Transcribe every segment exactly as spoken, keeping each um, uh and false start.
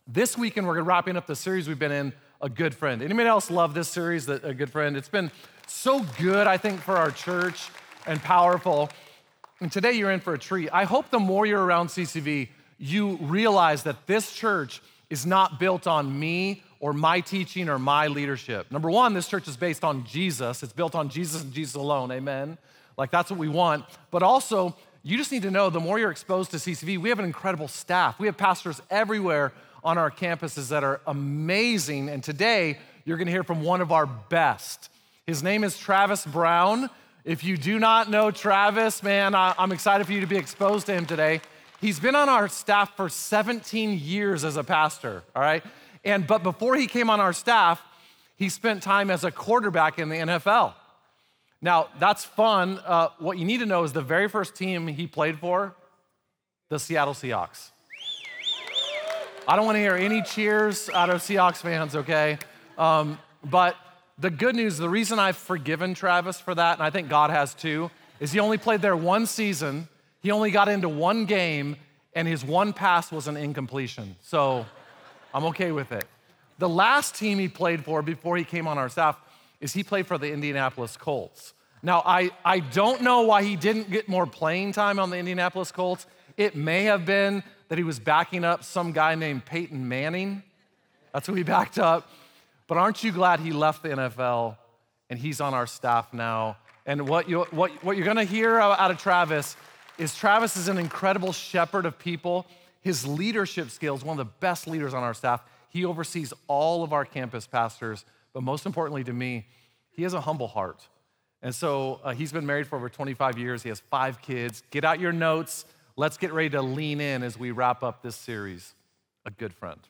This weekend, we're wrapping up the series we've been in, A Good Friend. Anybody else love this series, A Good Friend? It's been so good, I think, for our church and powerful. And today you're in for a treat. I hope the more you're around C C V, you realize that this church is not built on me or my teaching or my leadership. Number one, this church is based on Jesus. It's built on Jesus and Jesus alone, amen? Like, that's what we want. But also, you just need to know the more you're exposed to C C V, we have an incredible staff. We have pastors everywhere on our campuses that are amazing. And today, you're gonna hear from one of our best. His name is Travis Brown. If you do not know Travis, man, I'm excited for you to be exposed to him today. He's been on our staff for seventeen years as a pastor, all right? And but before he came on our staff, he spent time as a quarterback in the N F L. Now, that's fun. Uh, what you need to know is the very first team he played for, the Seattle Seahawks. I don't want to hear any cheers out of Seahawks fans, okay? Um, but the good news, the reason I've forgiven Travis for that, and I think God has too, is he only played there one season, he only got into one game, and his one pass was an incompletion. So I'm okay with it. The last team he played for before he came on our staff is he played for the Indianapolis Colts. Now, I, I don't know why he didn't get more playing time on the Indianapolis Colts. It may have been that he was backing up some guy named Peyton Manning. That's who he backed up. But aren't you glad he left the N F L and he's on our staff now? And what, you, what, what you're gonna hear out of Travis is Travis is an incredible shepherd of people. His leadership skills, one of the best leaders on our staff. He oversees all of our campus pastors, but most importantly to me, he has a humble heart. And so uh, he's been married for over twenty-five years. He has five kids. Get out your notes. Let's get ready to lean in as we wrap up this series, A Good Friend.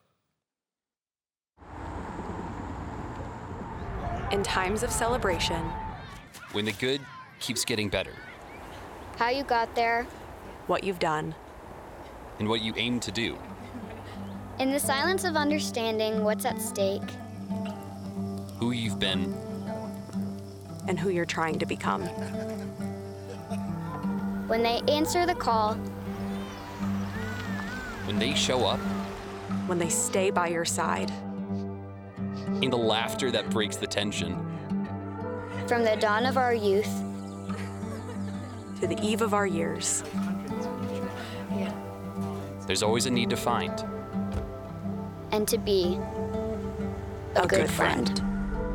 In times of celebration, when the good keeps getting better, how you got there, what you've done, and what you aim to do. In the silence of understanding what's at stake, who you've been, and who you're trying to become. When they answer the call, when they show up, when they stay by your side, in the laughter that breaks the tension. From the dawn of our youth to the eve of our years, there's always a need to find and to be a, a good, good friend. friend.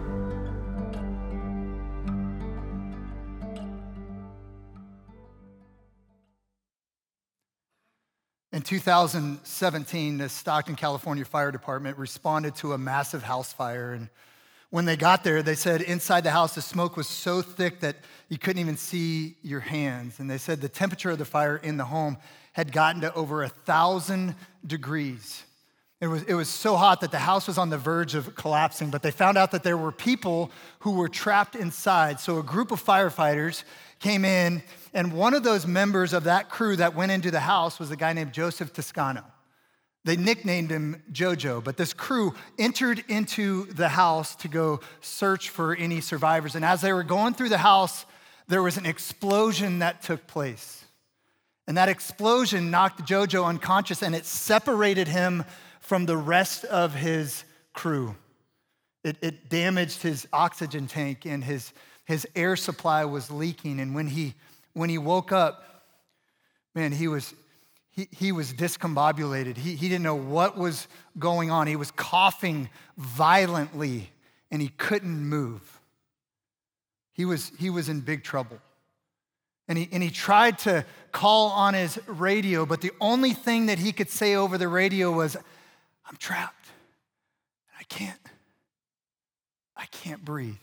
In two thousand seventeen, the Stockton, California Fire Department responded to a massive house fire. And when they got there, they said inside the house, the smoke was so thick that you couldn't even see your hands. And they said the temperature of the fire in the home had gotten to over a thousand degrees. It was, it was so hot that the house was on the verge of collapsing, but they found out that there were people who were trapped inside. So a group of firefighters came in, and one of those members of that crew that went into the house was a guy named Joseph Toscano. They nicknamed him Jojo, but this crew entered into the house to go search for any survivors. And as they were going through the house, there was an explosion that took place. And that explosion knocked Jojo unconscious, and it separated him from the rest of his crew. It, it damaged his oxygen tank, and his, his air supply was leaking. And when he when he woke up, man, he was he, he was discombobulated. He, he didn't know what was going on. He was coughing violently, and he couldn't move. He was, he was in big trouble. And he, and he tried to call on his radio, but the only thing that he could say over the radio was, I'm trapped. I can't, I can't breathe.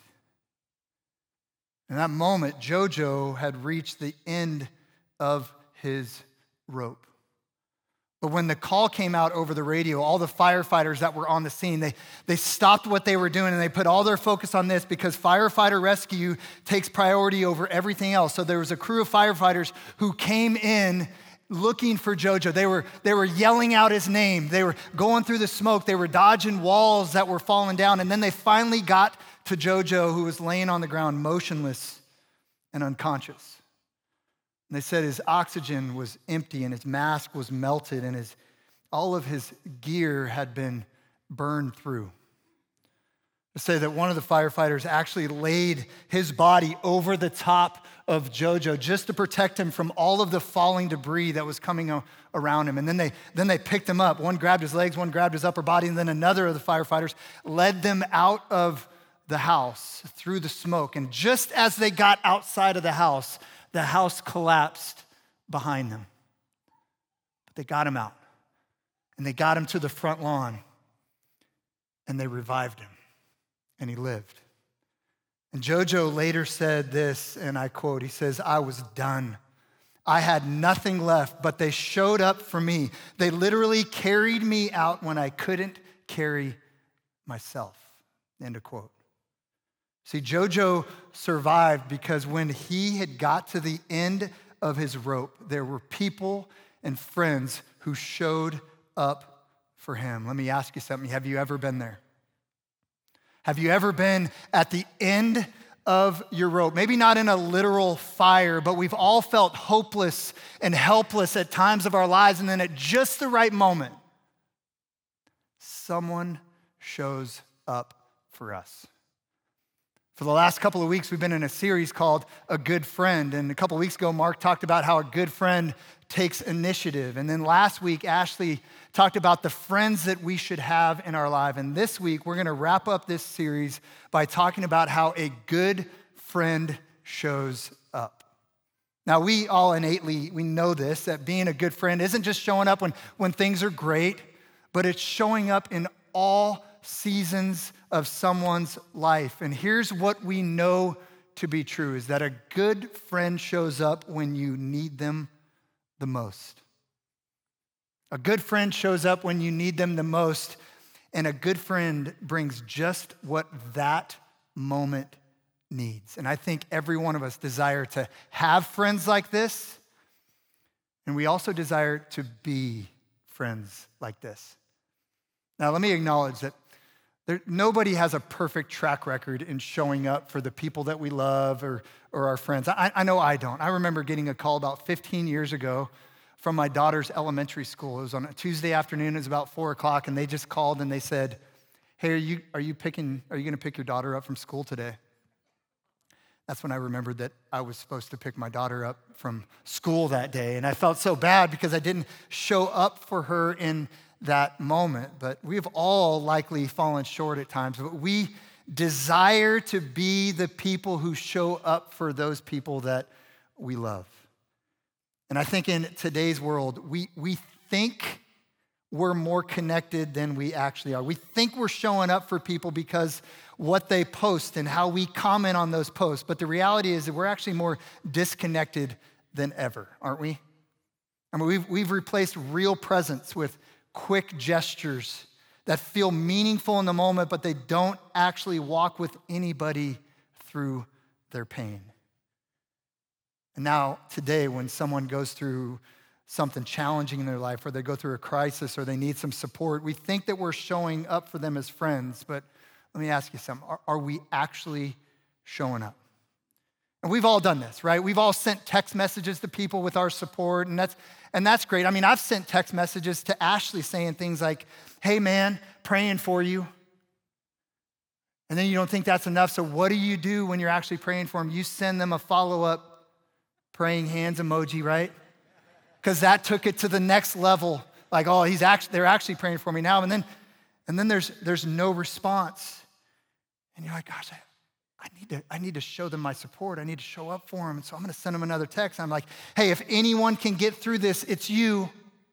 In that moment, Jojo had reached the end of his rope. But when the call came out over the radio, all the firefighters that were on the scene, they, they stopped what they were doing and they put all their focus on this because firefighter rescue takes priority over everything else. So there was a crew of firefighters who came in looking for Jojo. They were, they were yelling out his name. They were going through the smoke. They were dodging walls that were falling down. And then they finally got to Jojo, who was laying on the ground motionless and unconscious. And they said his oxygen was empty and his mask was melted and his all of his gear had been burned through. To say that one of the firefighters actually laid his body over the top of Jojo just to protect him from all of the falling debris that was coming around him. And then they, then they picked him up. One grabbed his legs, one grabbed his upper body, and then another of the firefighters led them out of the house through the smoke. And just as they got outside of the house, the house collapsed behind them. But they got him out, and they got him to the front lawn, and they revived him. And he lived. And Jojo later said this, and I quote, he says, "I was done. I had nothing left, but they showed up for me. They literally carried me out when I couldn't carry myself." End of quote. See, Jojo survived because when he had got to the end of his rope, there were people and friends who showed up for him. Let me ask you something. Have you ever been there? Have you ever been at the end of your rope? Maybe not in a literal fire, but we've all felt hopeless and helpless at times of our lives, and then at just the right moment, someone shows up for us. For the last couple of weeks, we've been in a series called A Good Friend, and a couple of weeks ago, Mark talked about how a good friend takes initiative. And then last week, Ashley talked about the friends that we should have in our life. And this week, we're gonna wrap up this series by talking about how a good friend shows up. Now, we all innately, we know this, that being a good friend isn't just showing up when, when things are great, but it's showing up in all seasons of someone's life. And here's what we know to be true, is that a good friend shows up when you need them the most. A good friend shows up when you need them the most, and a good friend brings just what that moment needs. And I think every one of us desire to have friends like this, and we also desire to be friends like this. Now, let me acknowledge that there, nobody has a perfect track record in showing up for the people that we love or, or our friends. I, I know I don't. I remember getting a call about fifteen years ago from my daughter's elementary school. It was on a Tuesday afternoon. It was about four o'clock, and they just called and they said, "Hey, are you are you picking? Are you going to pick your daughter up from school today?" That's when I remembered that I was supposed to pick my daughter up from school that day, and I felt so bad because I didn't show up for her in that moment. But we've all likely fallen short at times, but we desire to be the people who show up for those people that we love. And I think in today's world, we, we think we're more connected than we actually are. We think we're showing up for people because what they post and how we comment on those posts. But the reality is that we're actually more disconnected than ever, aren't we? I mean, we've, we've replaced real presence with quick gestures that feel meaningful in the moment, but they don't actually walk with anybody through their pain. And now, today, when someone goes through something challenging in their life, or they go through a crisis, or they need some support, we think that we're showing up for them as friends. But let me ask you something. Are, are we actually showing up? And we've all done this, right? We've all sent text messages to people with our support, and that's and that's great. I mean, I've sent text messages to Ashley saying things like, "Hey, man, praying for you." And then you don't think that's enough, so what do you do when you're actually praying for them? You send them a follow-up praying hands emoji, right? Because that took it to the next level. Like, oh, he's actually they're actually praying for me now. And then, and then there's there's no response. And you're like, gosh, I, I need to I need to show them my support. I need to show up for them. And so I'm going to send them another text. I'm like, hey, if anyone can get through this, it's you.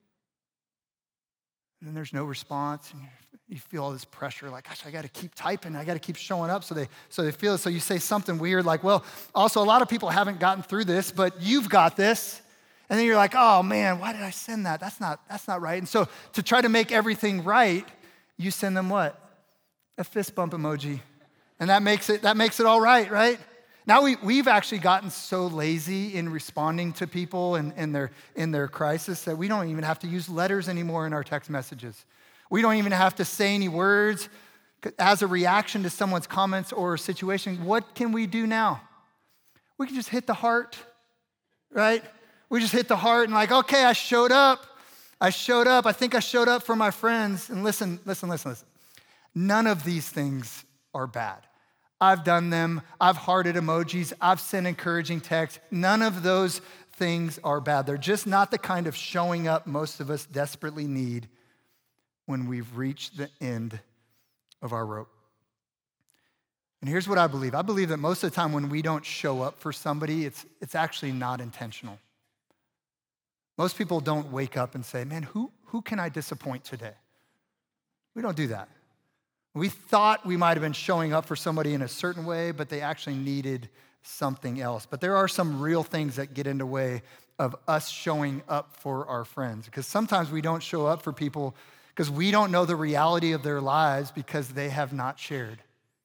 And then there's no response, and you feel all this pressure, like, gosh, I got to keep typing. I got to keep showing up so they so they feel it. So you say something weird like, well, also a lot of people haven't gotten through this, but you've got this. And then you're like, oh man, why did I send that? That's not that's not right. And so to try to make everything right, you send them what? A fist bump emoji. And that makes it that makes it all right, right? Now we, we've actually gotten so lazy in responding to people in, in, their, in their crisis that we don't even have to use letters anymore in our text messages. We don't even have to say any words as a reaction to someone's comments or situation. What can we do now? We can just hit the heart, right? We just hit the heart and like, okay, I showed up. I showed up. I think I showed up for my friends. And listen, listen, listen, listen. None of these things are bad. I've done them. I've hearted emojis. I've sent encouraging texts. None of those things are bad. They're just not the kind of showing up most of us desperately need when we've reached the end of our rope. And here's what I believe. I believe that most of the time when we don't show up for somebody, it's, it's actually not intentional. Most people don't wake up and say, man, who, who can I disappoint today? We don't do that. We thought we might have been showing up for somebody in a certain way, but they actually needed something else. But there are some real things that get in the way of us showing up for our friends, because sometimes we don't show up for people because we don't know the reality of their lives because they have not shared.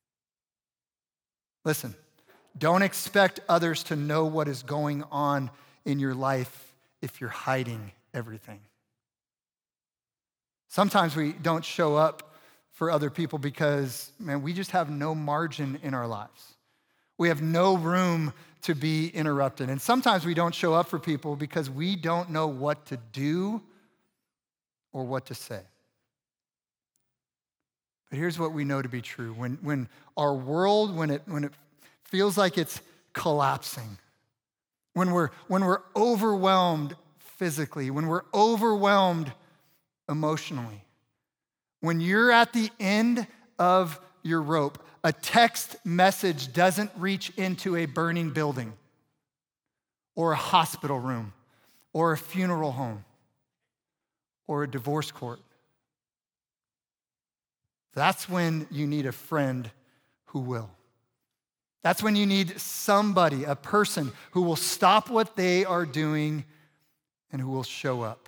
Listen, don't expect others to know what is going on in your life if you're hiding everything. Sometimes we don't show up for other people because, man, we just have no margin in our lives. We have no room to be interrupted. And sometimes we don't show up for people because we don't know what to do or what to say. But here's what we know to be true. When, when our world, when it, when it feels like it's collapsing, when we're, when we're overwhelmed physically, when we're overwhelmed emotionally, when you're at the end of your rope, a text message doesn't reach into a burning building or a hospital room or a funeral home or a divorce court. That's when you need a friend who will. That's when you need somebody, a person who will stop what they are doing and who will show up.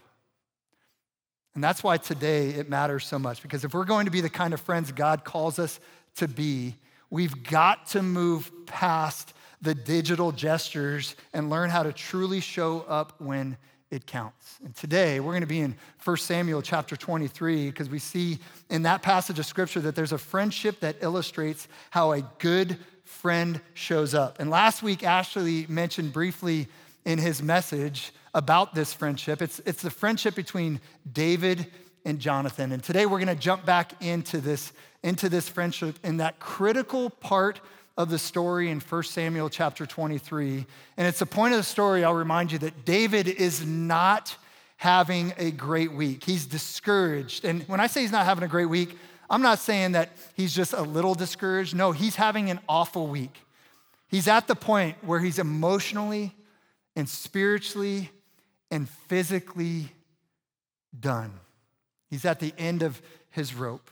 And that's why today it matters so much, because if we're going to be the kind of friends God calls us to be, we've got to move past the digital gestures and learn how to truly show up when it counts. And today we're going to be in First Samuel chapter twenty-three, because we see in that passage of scripture that there's a friendship that illustrates how a good friend shows up. And last week, Ashley mentioned briefly in his message about this friendship. It's, it's the friendship between David and Jonathan. And today we're gonna jump back into this, into this friendship in that critical part of the story in First Samuel chapter twenty-three. And it's the point of the story, I'll remind you, that David is not having a great week. He's discouraged. And when I say he's not having a great week, I'm not saying that he's just a little discouraged. No, he's having an awful week. He's at the point where he's emotionally and spiritually and physically done. He's at the end of his rope.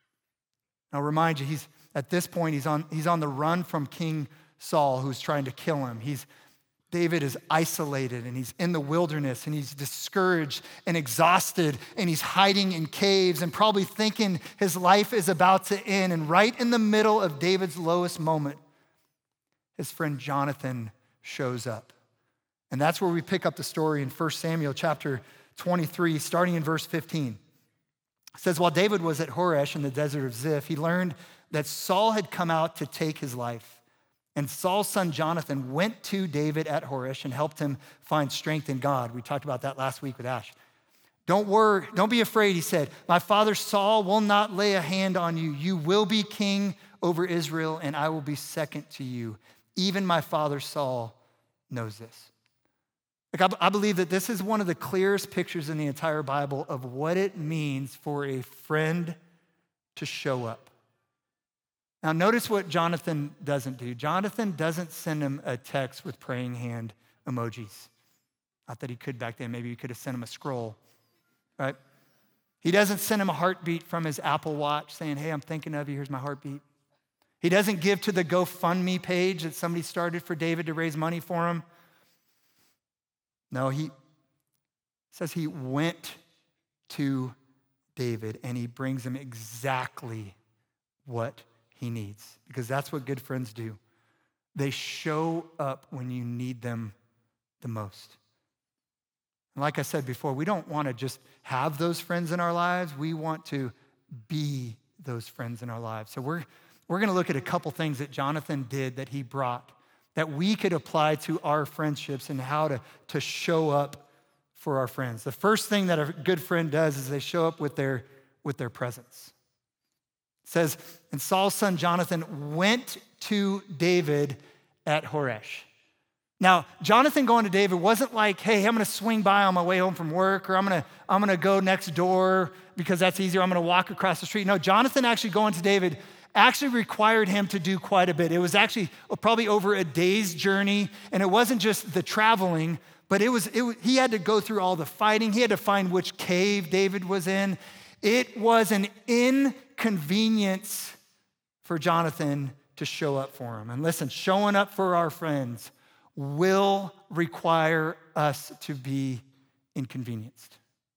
I'll remind you, he's at this point, he's on, he's on the run from King Saul, who's trying to kill him. He's, David is isolated, and he's in the wilderness, and he's discouraged and exhausted, and he's hiding in caves and probably thinking his life is about to end. And right in the middle of David's lowest moment, his friend Jonathan shows up. And that's where we pick up the story in First Samuel chapter twenty-three, starting in verse fifteen. It says, while David was at Horesh in the desert of Ziph, he learned that Saul had come out to take his life. And Saul's son Jonathan went to David at Horesh and helped him find strength in God. We talked about that last week with Ash. Don't worry, don't be afraid, he said. My father Saul will not lay a hand on you. You will be king over Israel, and I will be second to you. Even my father Saul knows this. Like, I believe that this is one of the clearest pictures in the entire Bible of what it means for a friend to show up. Now, notice what Jonathan doesn't do. Jonathan doesn't send him a text with praying hand emojis. Not that he could back then. Maybe he could have sent him a scroll, right? He doesn't send him a heartbeat from his Apple Watch saying, hey, I'm thinking of you. Here's my heartbeat. He doesn't give to the GoFundMe page that somebody started for David to raise money for him. No, he says he went to David and he brings him exactly what he needs, because that's what good friends do. They show up when you need them the most. And like I said before, we don't want to just have those friends in our lives. We want to be those friends in our lives. So we're, we're going to look at a couple things that Jonathan did that he brought that we could apply to our friendships and how to, to show up for our friends. The first thing that a good friend does is they show up with their, with their presence. It says, and Saul's son Jonathan went to David at Horesh. Now, Jonathan going to David wasn't like, hey, I'm gonna swing by on my way home from work, or I'm gonna, I'm gonna go next door because that's easier, I'm gonna walk across the street. No, Jonathan actually going to David actually required him to do quite a bit. It was actually probably over a day's journey, and it wasn't just the traveling, but it was, it, he had to go through all the fighting. He had to find which cave David was in. It was an inconvenience for Jonathan to show up for him. And listen, showing up for our friends will require us to be inconvenienced.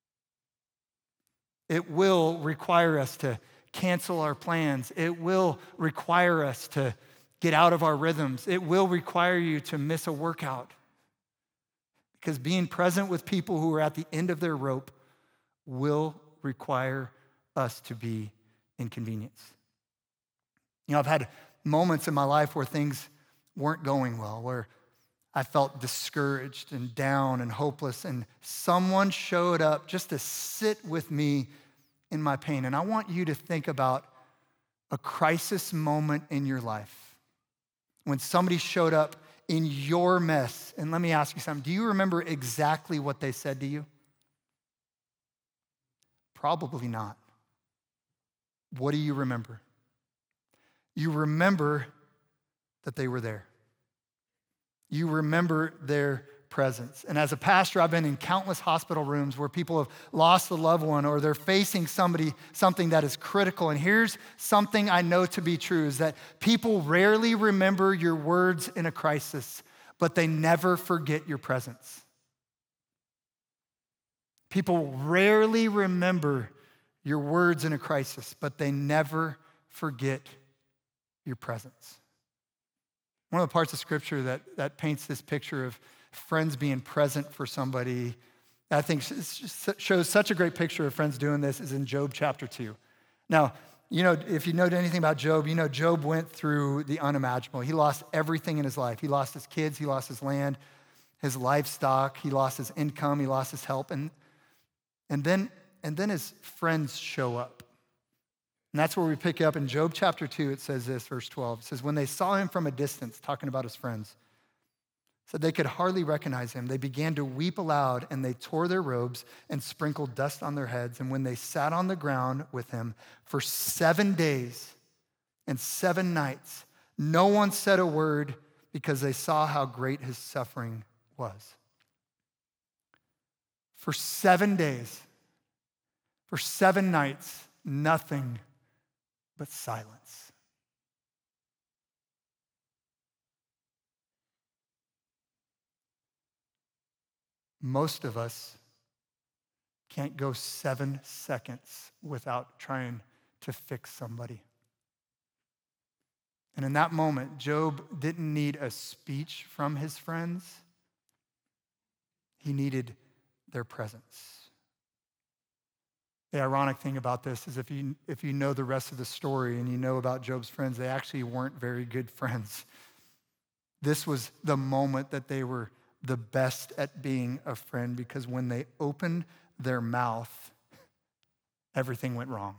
It will require us to cancel our plans. It will require us to get out of our rhythms. It will require you to miss a workout. Because being present with people who are at the end of their rope will require us to be inconvenienced. You know, I've had moments in my life where things weren't going well, where I felt discouraged and down and hopeless, and someone showed up just to sit with me in my pain. And I want you to think about a crisis moment in your life when somebody showed up in your mess. And let me ask you something. Do you remember exactly what they said to you? Probably not. What do you remember? You remember that they were there. You remember their presence. And as a pastor, I've been in countless hospital rooms where people have lost a loved one or they're facing somebody, something that is critical. And here's something I know to be true is that people rarely remember your words in a crisis, but they never forget your presence. People rarely remember your words in a crisis, but they never forget your presence. One of the parts of Scripture that, that paints this picture of friends being present for somebody, I think shows such a great picture of friends doing this is in Job chapter two. Now, you know, if you know anything about Job, you know Job went through the unimaginable. He lost everything in his life. He lost his kids, he lost his land, his livestock, he lost his income, he lost his help, and, and, then, and then his friends show up. And that's where we pick up in Job chapter two. It says this, verse twelve. It says, when they saw him from a distance, talking about his friends, said they could hardly recognize him. They began to weep aloud, and they tore their robes and sprinkled dust on their heads. And when they sat on the ground with him for seven days and seven nights, no one said a word because they saw how great his suffering was. For seven days, for seven nights, nothing but silence. Most of us can't go seven seconds without trying to fix somebody. And in that moment, Job didn't need a speech from his friends. He needed their presence. The ironic thing about this is if you, if you know the rest of the story and you know about Job's friends, they actually weren't very good friends. This was the moment that they were the best at being a friend, because when they opened their mouth, everything went wrong.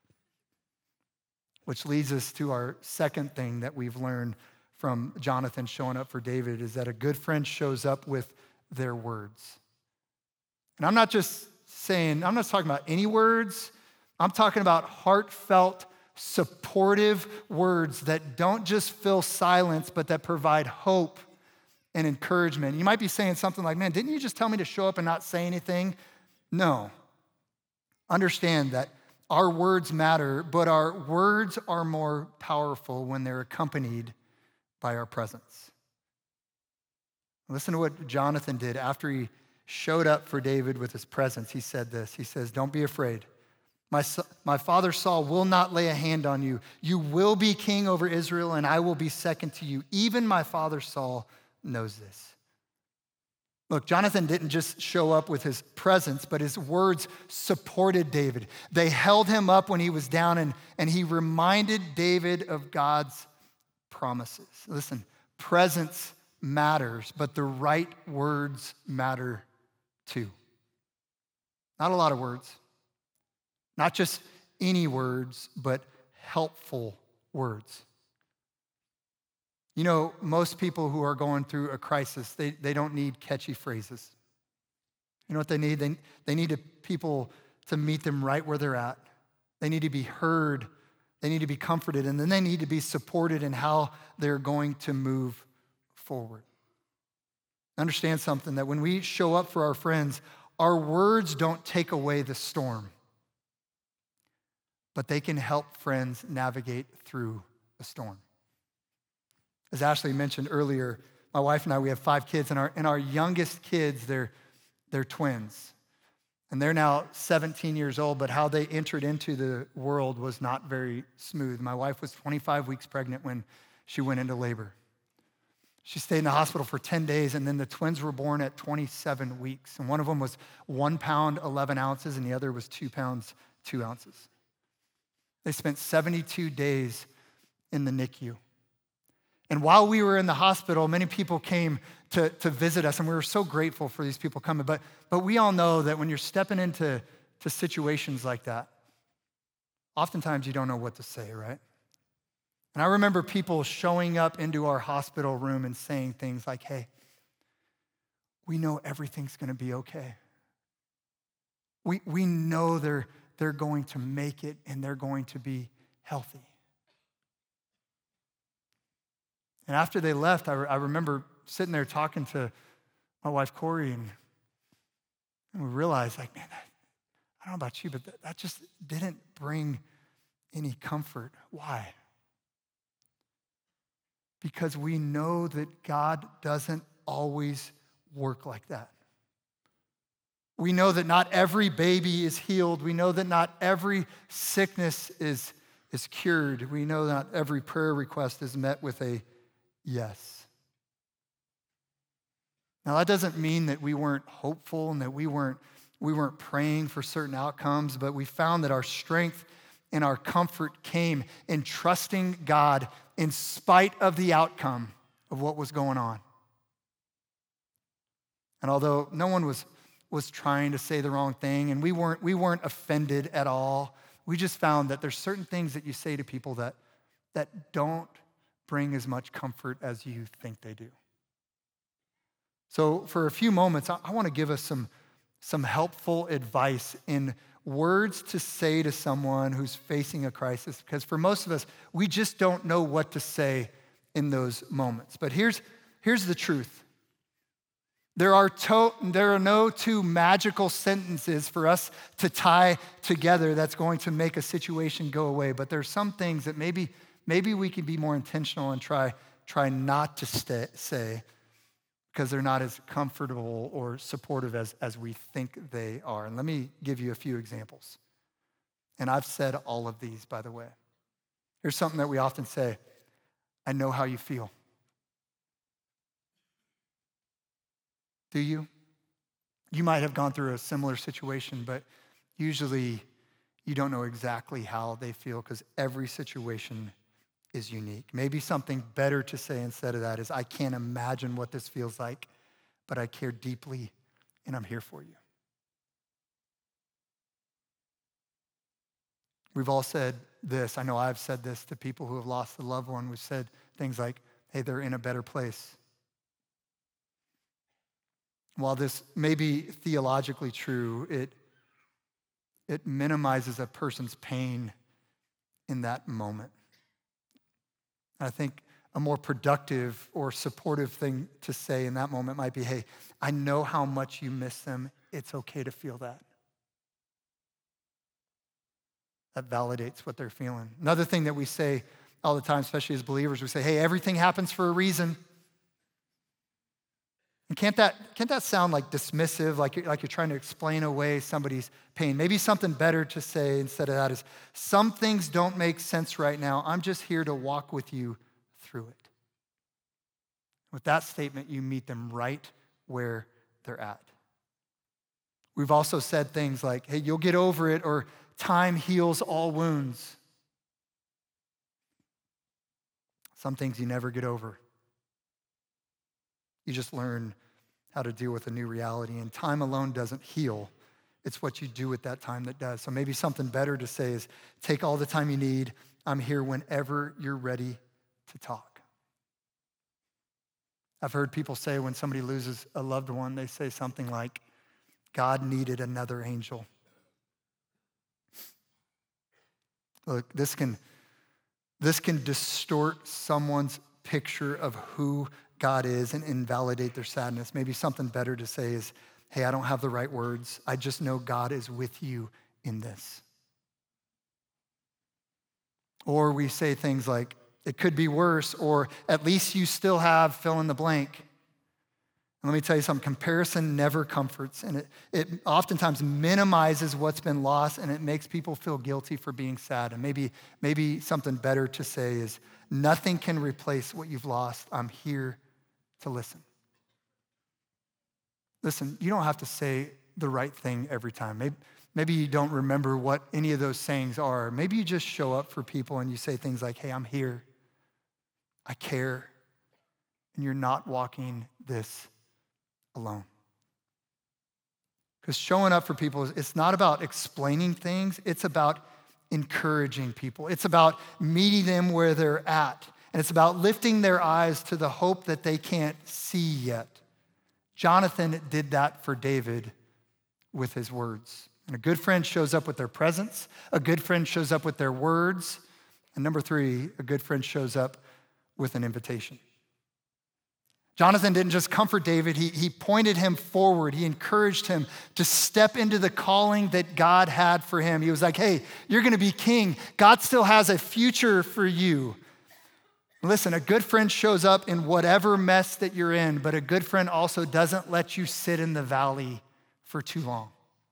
Which leads us to our second thing that we've learned from Jonathan showing up for David is that a good friend shows up with their words. And I'm not just saying, I'm not talking about any words. I'm talking about heartfelt, supportive words that don't just fill silence, but that provide hope and encouragement. You might be saying something like, man, didn't you just tell me to show up and not say anything? No. Understand that our words matter, but our words are more powerful when they're accompanied by our presence. Listen to what Jonathan did after he showed up for David with his presence. He said this. He says, don't be afraid. My, my father Saul will not lay a hand on you. You will be king over Israel, and I will be second to you. Even my father Saul knows this. Look, Jonathan didn't just show up with his presence, but his words supported David. They held him up when he was down, and, and he reminded David of God's promises. Listen, presence matters, but the right words matter too. Not a lot of words. Not just any words, but helpful words. You know, most people who are going through a crisis, they, they don't need catchy phrases. You know what they need? They, they need to, people to meet them right where they're at. They need to be heard. They need to be comforted. And then they need to be supported in how they're going to move forward. Understand something, that when we show up for our friends, our words don't take away the storm, but they can help friends navigate through a storm. As Ashley mentioned earlier, my wife and I, we have five kids, and our, and our youngest kids, they're, they're twins. And they're now seventeen years old, but how they entered into the world was not very smooth. My wife was twenty-five weeks pregnant when she went into labor. She stayed in the hospital for ten days, and then the twins were born at twenty-seven weeks. And one of them was one pound, eleven ounces, and the other was two pounds, two ounces. They spent seventy-two days in the N I C U. And while we were in the hospital, many people came to, to visit us, and we were so grateful for these people coming. But, but we all know that when you're stepping into to situations like that, oftentimes you don't know what to say, right? And I remember people showing up into our hospital room and saying things like, hey, we know everything's gonna be okay. We, we know they're, they're going to make it and they're going to be healthy. And after they left, I, re- I remember sitting there talking to my wife, Corey, and, and we realized, like, man, that, I don't know about you, but that, that just didn't bring any comfort. Why? Because we know that God doesn't always work like that. We know that not every baby is healed. We know that not every sickness is, is cured. We know that not every prayer request is met with a yes. Now, that doesn't mean that we weren't hopeful and that we weren't, we weren't praying for certain outcomes, but we found that our strength and our comfort came in trusting God in spite of the outcome of what was going on. And although no one was, was trying to say the wrong thing, and we weren't, we weren't offended at all, we just found that there's certain things that you say to people that, that don't bring as much comfort as you think they do. So for a few moments, I, I want to give us some, some helpful advice in words to say to someone who's facing a crisis, because for most of us, we just don't know what to say in those moments. But here's, here's the truth. There are, to, there are no two magical sentences for us to tie together that's going to make a situation go away, but there's some things that maybe, maybe we can be more intentional and try, try not to stay, say, because they're not as comfortable or supportive as, as we think they are. And let me give you a few examples. And I've said all of these, by the way. Here's something that we often say: I know how you feel. Do you? You might have gone through a similar situation, but usually you don't know exactly how they feel because every situation is unique. Maybe something better to say instead of that is, I can't imagine what this feels like, but I care deeply and I'm here for you. We've all said this. I know I've said this to people who have lost a loved one. We've said things like, hey, they're in a better place. While this may be theologically true, it, it minimizes a person's pain in that moment. I think a more productive or supportive thing to say in that moment might be, hey, I know how much you miss them. It's okay to feel that. That validates what they're feeling. Another thing that we say all the time, especially as believers, we say, hey, everything happens for a reason. And can't that, can't that sound like dismissive, like you're, like you're trying to explain away somebody's pain? Maybe something better to say instead of that is, some things don't make sense right now. I'm just here to walk with you through it. With that statement, you meet them right where they're at. We've also said things like, hey, you'll get over it, or time heals all wounds. Some things you never get over. You just learn how to deal with a new reality, and time alone doesn't heal. It's what you do with that time that does. So maybe something better to say is take all the time you need. I'm here whenever you're ready to talk. I've heard people say when somebody loses a loved one, they say something like, God needed another angel. Look, this can, this can distort someone's picture of who God is and invalidate their sadness. Maybe something better to say is, hey, I don't have the right words. I just know God is with you in this. Or we say things like, it could be worse, or at least you still have fill in the blank. And let me tell you something, comparison never comforts, and it, it oftentimes minimizes what's been lost, and it makes people feel guilty for being sad. And maybe, maybe something better to say is, nothing can replace what you've lost. I'm here to listen. Listen, you don't have to say the right thing every time. Maybe, maybe you don't remember what any of those sayings are. Maybe you just show up for people and you say things like, hey, I'm here. I care. And you're not walking this alone. Because showing up for people, it's not about explaining things. It's about encouraging people. It's about meeting them where they're at. And it's about lifting their eyes to the hope that they can't see yet. Jonathan did that for David with his words. And a good friend shows up with their presence. A good friend shows up with their words. And number three, a good friend shows up with an invitation. Jonathan didn't just comfort David, he, he pointed him forward. He encouraged him to step into the calling that God had for him. He was like, hey, you're gonna be king. God still has a future for you. Listen, a good friend shows up in whatever mess that you're in, but a good friend also doesn't let you sit in the valley for too long.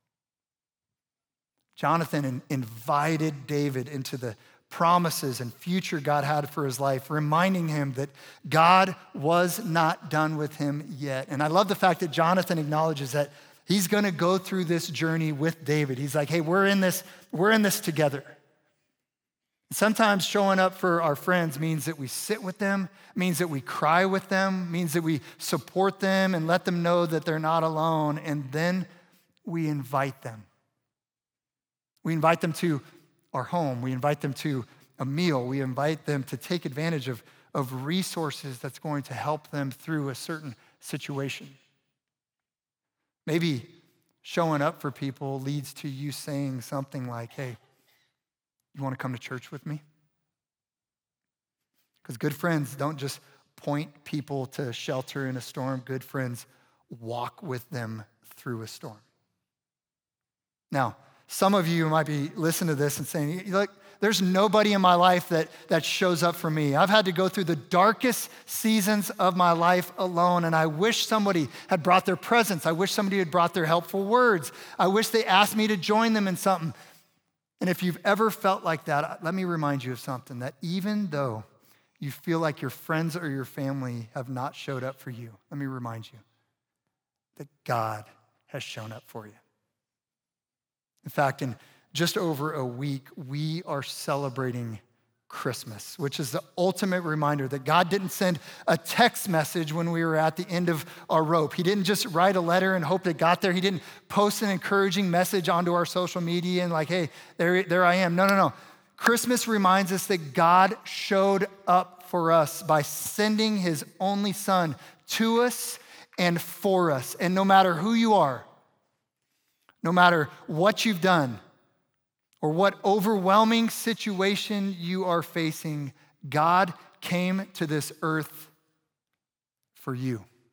Jonathan invited David into the promises and future God had for his life, reminding him that God was not done with him yet. And I love the fact that Jonathan acknowledges that he's gonna go through this journey with David. He's like, hey, we're in this, we're in this together. Sometimes showing up for our friends means that we sit with them, means that we cry with them, means that we support them and let them know that they're not alone, and then we invite them. We invite them to our home. We invite them to a meal. We invite them to take advantage of, of resources that's going to help them through a certain situation. Maybe showing up for people leads to you saying something like, hey, you want to come to church with me? Because good friends don't just point people to shelter in a storm. Good friends walk with them through a storm. Now, some of you might be listening to this and saying, look, there's nobody in my life that, that shows up for me. I've had to go through the darkest seasons of my life alone, and I wish somebody had brought their presence. I wish somebody had brought their helpful words. I wish they asked me to join them in something. And if you've ever felt like that, let me remind you of something, that even though you feel like your friends or your family have not showed up for you, let me remind you that God has shown up for you. In fact, in just over a week, we are celebrating Christmas, which is the ultimate reminder that God didn't send a text message when we were at the end of our rope. He didn't just write a letter and hope it got there. He didn't post an encouraging message onto our social media and like, hey, there, there I am. No, no, no. Christmas reminds us that God showed up for us by sending his only son to us and for us. And no matter who you are, no matter what you've done, or what overwhelming situation you are facing, God came to this earth for you.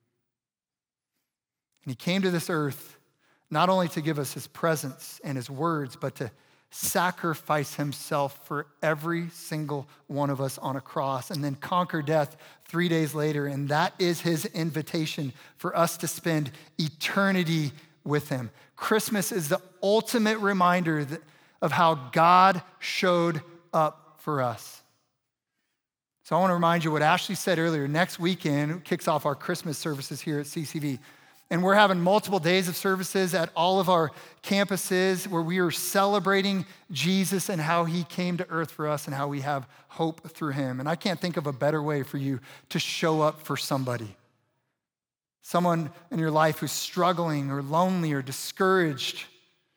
And he came to this earth not only to give us his presence and his words, but to sacrifice himself for every single one of us on a cross and then conquer death three days later. And that is his invitation for us to spend eternity with him. Christmas is the ultimate reminder that of how God showed up for us. So I want to remind you what Ashley said earlier. Next weekend kicks off our Christmas services here at C C V. And we're having multiple days of services at all of our campuses where we are celebrating Jesus and how he came to earth for us and how we have hope through him. And I can't think of a better way for you to show up for somebody. Someone in your life who's struggling or lonely or discouraged.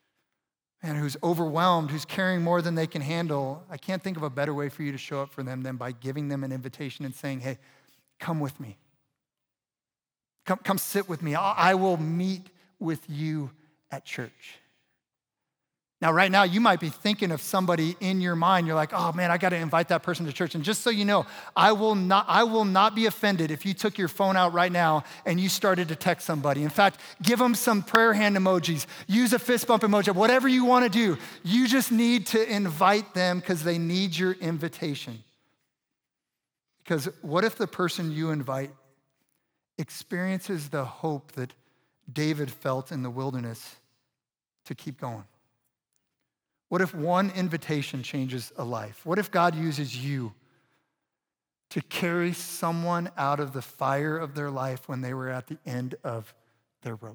man, who's overwhelmed, who's carrying more than they can handle, I can't think of a better way for you to show up for them than by giving them an invitation and saying, hey, come with me. Come, come sit with me. I, I will meet with you at church. Now, right now, you might be thinking of somebody in your mind. You're like, oh man, I got to invite that person to church. And just so you know, I will not, I will not be offended if you took your phone out right now and you started to text somebody. In fact, give them some prayer hand emojis. Use a fist bump emoji, whatever you want to do. You just need to invite them because they need your invitation. Because what if the person you invite experiences the hope that David felt in the wilderness to keep going? What if one invitation changes a life? What if God uses you to carry someone out of the fire of their life when they were at the end of their rope?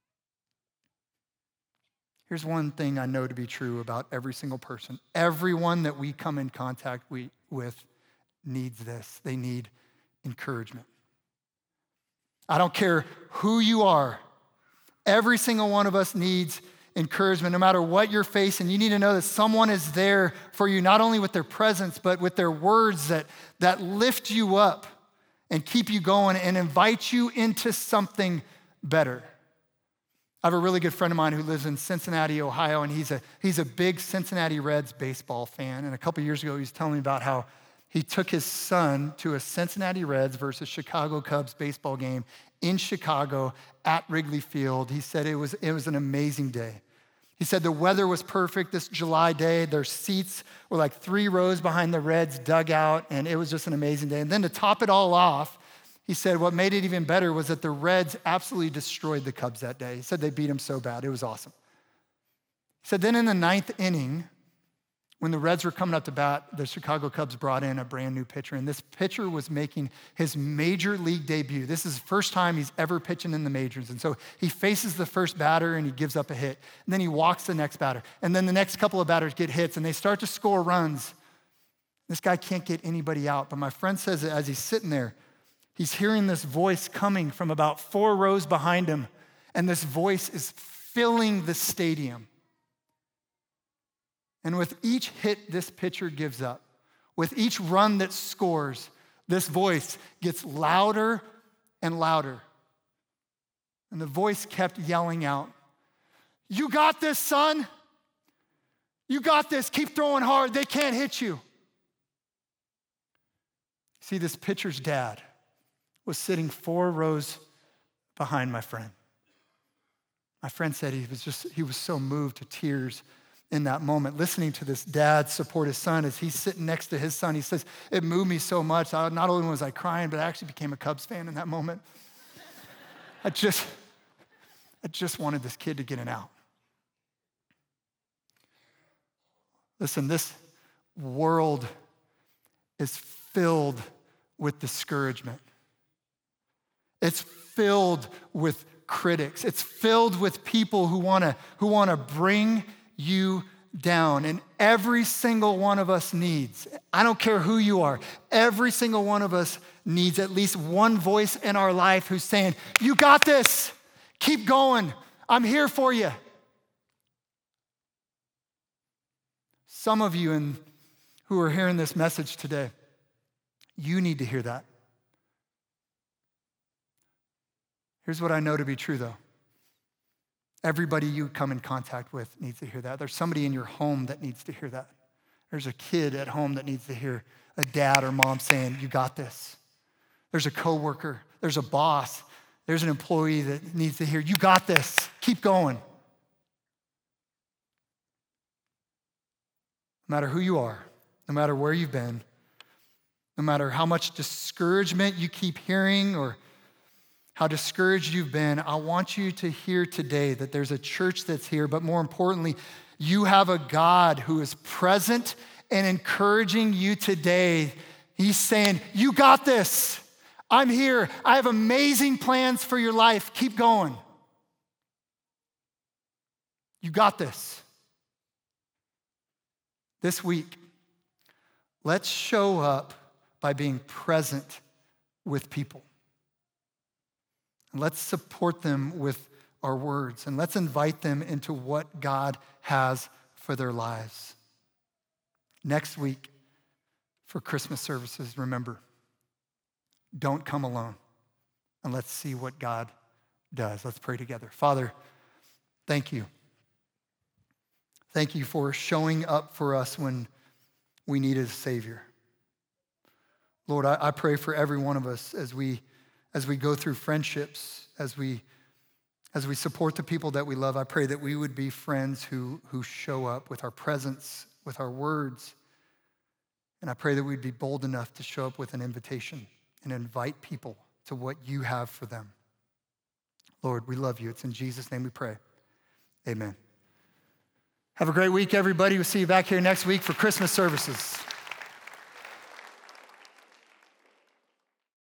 Here's one thing I know to be true about every single person. Everyone that we come in contact with needs this. They need encouragement. I don't care who you are. Every single one of us needs encouragement, no matter what you're facing. You need to know that someone is there for you, not only with their presence, but with their words that, that lift you up and keep you going and invite you into something better. I have a really good friend of mine who lives in Cincinnati, Ohio, and he's a, he's a big Cincinnati Reds baseball fan. And a couple years ago, he was telling me about how he took his son to a Cincinnati Reds versus Chicago Cubs baseball game in Chicago at Wrigley Field. He said it was, it was an amazing day. He said the weather was perfect this July day. Their seats were like three rows behind the Reds dugout, and it was just an amazing day. And then to top it all off, he said what made it even better was that the Reds absolutely destroyed the Cubs that day. He said they beat them so bad. It was awesome. He said then in the ninth inning, when the Reds were coming up to bat, the Chicago Cubs brought in a brand new pitcher, and this pitcher was making his major league debut. This is the first time he's ever pitching in the majors, and so he faces the first batter and he gives up a hit, and then he walks the next batter, and then the next couple of batters get hits, and they start to score runs. This guy can't get anybody out, but my friend says that as he's sitting there, he's hearing this voice coming from about four rows behind him, and this voice is filling the stadium. And with each hit this pitcher gives up, with each run that scores, this voice gets louder and louder. And the voice kept yelling out, "You got this, son. You got this. Keep throwing hard. They can't hit you." See, this pitcher's dad was sitting four rows behind my friend. My friend said he was just, he was so moved to tears in that moment, listening to this dad support his son as he's sitting next to his son. He says, it moved me so much. I, not only was I crying, but I actually became a Cubs fan in that moment. I just, I just wanted this kid to get an out. Listen, this world is filled with discouragement. It's filled with critics. It's filled with people who wanna, who wanna bring you down. And every single one of us needs, I don't care who you are, every single one of us needs at least one voice in our life who's saying, you got this, keep going, I'm here for you. Some of you in, who are hearing this message today, you need to hear that. Here's what I know to be true though. Everybody you come in contact with needs to hear that. There's somebody in your home that needs to hear that. There's a kid at home that needs to hear a dad or mom saying, you got this. There's a coworker, there's a boss, there's an employee that needs to hear, you got this, keep going. No matter who you are, no matter where you've been, no matter how much discouragement you keep hearing or how discouraged you've been, I want you to hear today that there's a church that's here, but more importantly, you have a God who is present and encouraging you today. He's saying, you got this. I'm here. I have amazing plans for your life. Keep going. You got this. This week, let's show up by being present with people. And let's support them with our words, and let's invite them into what God has for their lives. Next week, for Christmas services, remember, don't come alone, and let's see what God does. Let's pray together. Father, thank you. Thank you for showing up for us when we needed a Savior. Lord, I, I pray for every one of us as we as we go through friendships, as we as we support the people that we love. I pray that we would be friends who, who show up with our presence, with our words. And I pray that we'd be bold enough to show up with an invitation and invite people to what you have for them. Lord, we love you. It's in Jesus' name we pray. Amen. Have a great week, everybody. We'll see you back here next week for Christmas services.